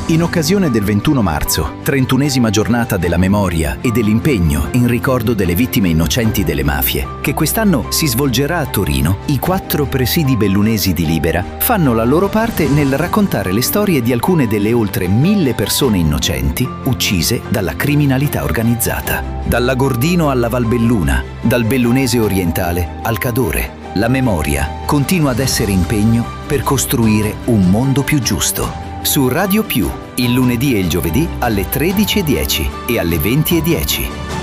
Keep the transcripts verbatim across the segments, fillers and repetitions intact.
In occasione del ventuno marzo, trentunesima giornata della memoria e dell'impegno in ricordo delle vittime innocenti delle mafie, che quest'anno si svolgerà a Torino, i quattro presidi bellunesi di Libera fanno la loro parte nel raccontare le storie di alcune delle oltre mille persone innocenti uccise dalla criminalità organizzata. Dal Lagordino alla Valbelluna, dal Bellunese orientale al Cadore, la memoria continua ad essere impegno per costruire un mondo più giusto. Su Radio Più, il lunedì e il giovedì alle tredici e dieci e alle venti e dieci.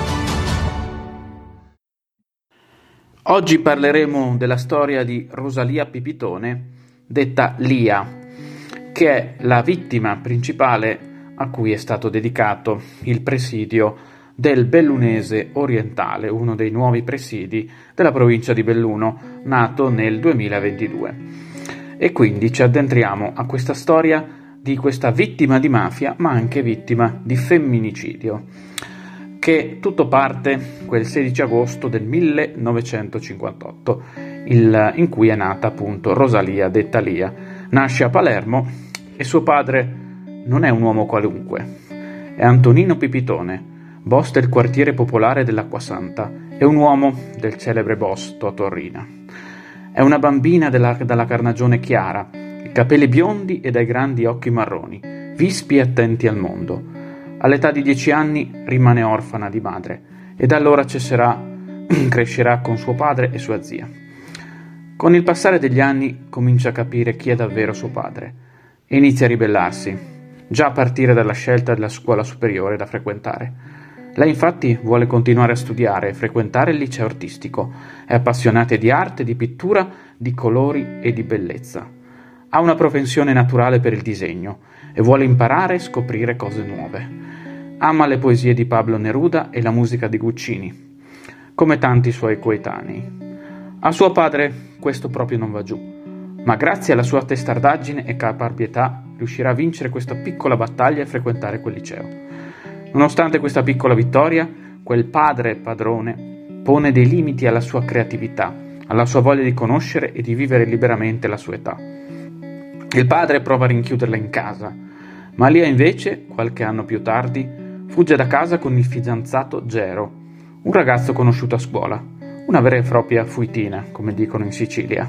Oggi parleremo della storia di Rosalia Pipitone, detta Lia, che è la vittima principale a cui è stato dedicato il presidio del Bellunese orientale, uno dei nuovi presidi della provincia di Belluno, nato nel duemilaventidue. E quindi ci addentriamo a questa storia di questa vittima di mafia, ma anche vittima di femminicidio, che tutto parte quel sedici agosto del millenovecentocinquantotto, il, in cui è nata appunto Rosalia detta Lia. Nasce a Palermo e suo padre non è un uomo qualunque, è Antonino Pipitone, boss del quartiere popolare dell'Acquasanta e un uomo del celebre boss Totorrina. È una bambina della, dalla carnagione chiara, capelli biondi e dai grandi occhi marroni, vispi e attenti al mondo. All'età di dieci anni rimane orfana di madre e da allora cesserà, crescerà con suo padre e sua zia. Con il passare degli anni comincia a capire chi è davvero suo padre e inizia a ribellarsi, già a partire dalla scelta della scuola superiore da frequentare. Lei infatti vuole continuare a studiare e frequentare il liceo artistico, è appassionata di arte, di pittura, di colori e di bellezza. Ha una propensione naturale per il disegno e vuole imparare e scoprire cose nuove. Ama le poesie di Pablo Neruda e la musica di Guccini, come tanti suoi coetanei. A suo padre questo proprio non va giù, ma grazie alla sua testardaggine e caparbietà riuscirà a vincere questa piccola battaglia e frequentare quel liceo. Nonostante questa piccola vittoria, quel padre padrone pone dei limiti alla sua creatività, alla sua voglia di conoscere e di vivere liberamente la sua età. Il padre prova a rinchiuderla in casa, ma Lia invece, qualche anno più tardi, fugge da casa con il fidanzato Gero, un ragazzo conosciuto a scuola, una vera e propria fuitina, come dicono in Sicilia.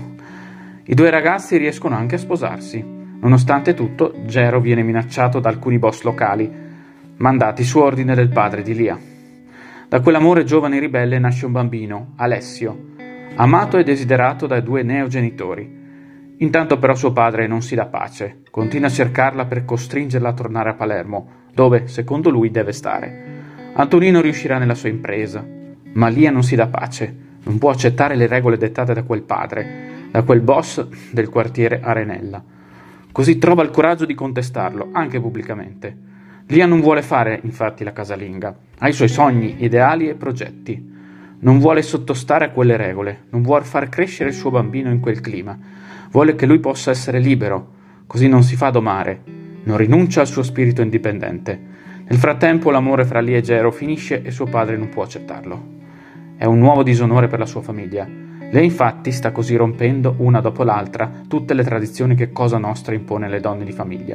I due ragazzi riescono anche a sposarsi. Nonostante tutto, Gero viene minacciato da alcuni boss locali, mandati su ordine del padre di Lia. Da quell'amore giovane e ribelle nasce un bambino, Alessio, amato e desiderato dai due neogenitori. Intanto però suo padre non si dà pace, continua a cercarla per costringerla a tornare a Palermo, dove, secondo lui, deve stare. Antonino riuscirà nella sua impresa, ma Lia non si dà pace, non può accettare le regole dettate da quel padre, da quel boss del quartiere Arenella. Così trova il coraggio di contestarlo, anche pubblicamente. Lia non vuole fare, infatti, la casalinga, ha i suoi sogni, ideali e progetti. Non vuole sottostare a quelle regole, non vuole far crescere il suo bambino in quel clima. Vuole che lui possa essere libero, così non si fa domare, non rinuncia al suo spirito indipendente. Nel frattempo l'amore fra Lia e Gero finisce e suo padre non può accettarlo. È un nuovo disonore per la sua famiglia. Lei infatti sta così rompendo una dopo l'altra tutte le tradizioni che Cosa Nostra impone alle donne di famiglia.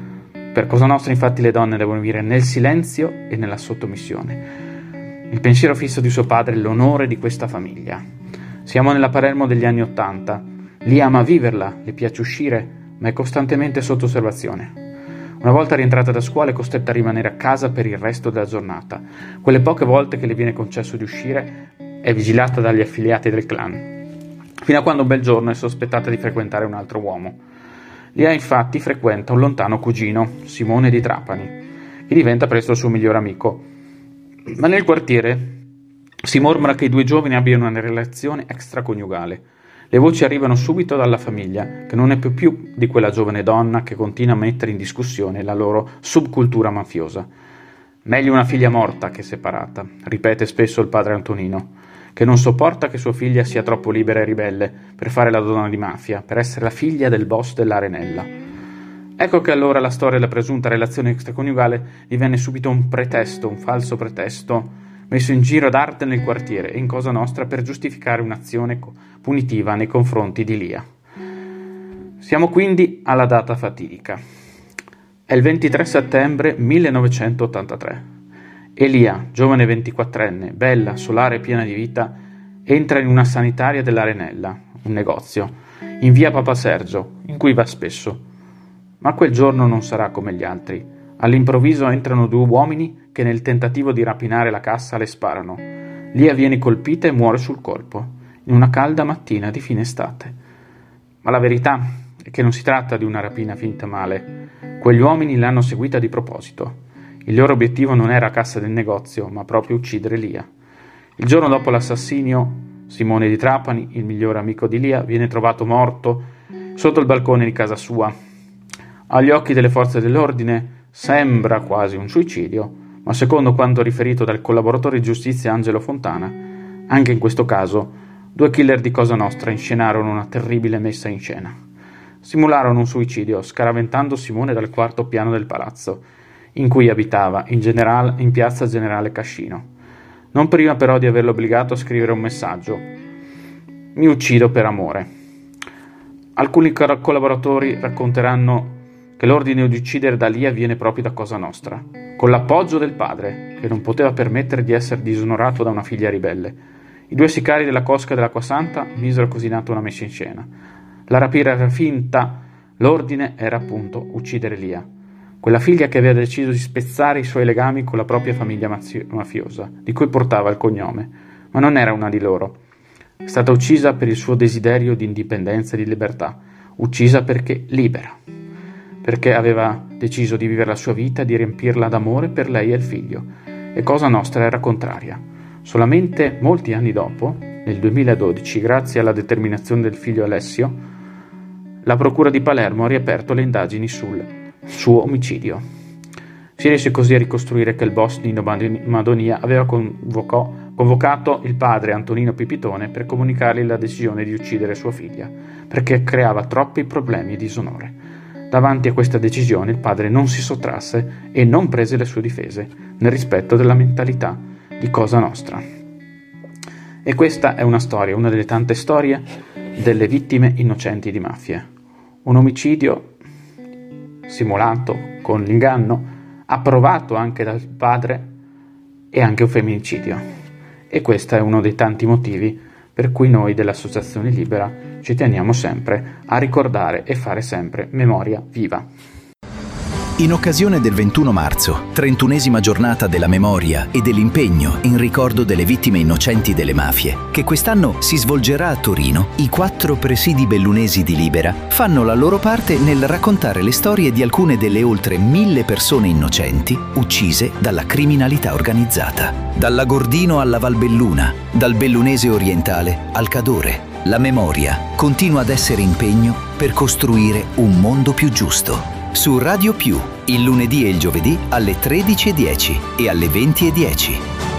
Per Cosa Nostra infatti le donne devono vivere nel silenzio e nella sottomissione. Il pensiero fisso di suo padre è l'onore di questa famiglia. Siamo nella Palermo degli anni Ottanta. Lia ama viverla, le piace uscire, ma è costantemente sotto osservazione. Una volta rientrata da scuola è costretta a rimanere a casa per il resto della giornata. Quelle poche volte che le viene concesso di uscire è vigilata dagli affiliati del clan, fino a quando un bel giorno è sospettata di frequentare un altro uomo. Lia infatti frequenta un lontano cugino, Simone di Trapani, che diventa presto il suo migliore amico. Ma nel quartiere si mormora che i due giovani abbiano una relazione extraconiugale. Le voci arrivano subito dalla famiglia, che non è più più di quella giovane donna che continua a mettere in discussione la loro subcultura mafiosa. Meglio una figlia morta che separata, ripete spesso il padre Antonino, che non sopporta che sua figlia sia troppo libera e ribelle per fare la donna di mafia, per essere la figlia del boss dell'Arenella. Ecco che allora la storia della presunta relazione extraconiugale divenne subito un pretesto, un falso pretesto, messo in giro d'arte nel quartiere e in Cosa Nostra per giustificare un'azione punitiva nei confronti di Lia. Siamo quindi alla data fatidica. È È il ventitré settembre millenovecentottantatré. Elia, giovane ventiquattrenne, bella, solare e piena di vita, entra in una sanitaria dell'Arenella, un negozio, in via Papa Sergio, in cui va spesso. Ma quel giorno non sarà come gli altri. All'improvviso entrano due uomini che nel tentativo di rapinare la cassa le sparano. Lia viene colpita e muore sul colpo, in una calda mattina di fine estate. Ma la verità è che non si tratta di una rapina finita male. Quegli uomini l'hanno seguita di proposito. Il loro obiettivo non era la cassa del negozio, ma proprio uccidere Lia. Il giorno dopo l'assassinio, Simone di Trapani, il migliore amico di Lia, viene trovato morto sotto il balcone di casa sua. Agli occhi delle forze dell'ordine sembra quasi un suicidio, ma secondo quanto riferito dal collaboratore di giustizia Angelo Fontana, anche in questo caso, due killer di Cosa Nostra inscenarono una terribile messa in scena. Simularono un suicidio scaraventando Simone dal quarto piano del palazzo, in cui abitava, in, general, in piazza Generale Cascino. Non prima però di averlo obbligato a scrivere un messaggio: «Mi uccido per amore». Alcuni collaboratori racconteranno che l'ordine di uccidere da Lia viene proprio da Cosa Nostra, con l'appoggio del padre, che non poteva permettere di essere disonorato da una figlia ribelle. I due sicari della cosca dell'Acquasanta misero così in atto una messa in scena. La rapina era finta, l'ordine era appunto uccidere Lia, quella figlia che aveva deciso di spezzare i suoi legami con la propria famiglia mafiosa, di cui portava il cognome, ma non era una di loro. È stata uccisa per il suo desiderio di indipendenza e di libertà, uccisa perché libera, perché aveva deciso di vivere la sua vita e di riempirla d'amore per lei e il figlio, e Cosa Nostra era contraria. Solamente molti anni dopo, nel duemiladodici, grazie alla determinazione del figlio Alessio, la Procura di Palermo ha riaperto le indagini sul suo omicidio. Si riesce così a ricostruire che il boss Nino Madonia aveva convocò, convocato il padre Antonino Pipitone per comunicargli la decisione di uccidere sua figlia, perché creava troppi problemi e disonore. Davanti a questa decisione il padre non si sottrasse e non prese le sue difese, nel rispetto della mentalità di Cosa Nostra. E questa è una storia, una delle tante storie delle vittime innocenti di mafia. Un omicidio simulato con l'inganno, approvato anche dal padre, e anche un femminicidio. E questo è uno dei tanti motivi per cui noi dell'Associazione Libera ci teniamo sempre a ricordare e fare sempre memoria viva. In occasione del ventuno marzo, trentunesima giornata della memoria e dell'impegno in ricordo delle vittime innocenti delle mafie, che quest'anno si svolgerà a Torino, i quattro presidi bellunesi di Libera fanno la loro parte nel raccontare le storie di alcune delle oltre mille persone innocenti uccise dalla criminalità organizzata. Dal Lagordino alla Valbelluna, dal Bellunese orientale al Cadore, la memoria continua ad essere impegno per costruire un mondo più giusto. Su Radio Più, il lunedì e il giovedì alle tredici e dieci e alle venti e dieci.